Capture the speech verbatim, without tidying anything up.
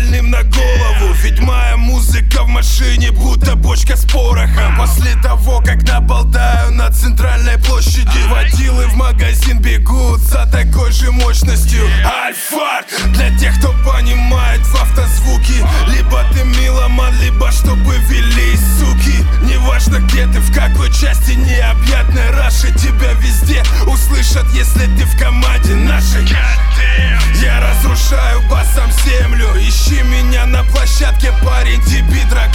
больным на голову. Ведь моя музыка в машине будто бочка с порохом. После того, как наболтаю на центральной площади, водилы в магазин бегут за такой же мощностью. Альфар для тех, кто понимает в автозвуке. Либо ты меломан, либо чтобы велись суки. Неважно где ты, в какой части необъятной Раши, тебя везде услышат, если ты в команде нашей. Я разрушаю басом землю. Ищи меня на площадке, парень, дебит,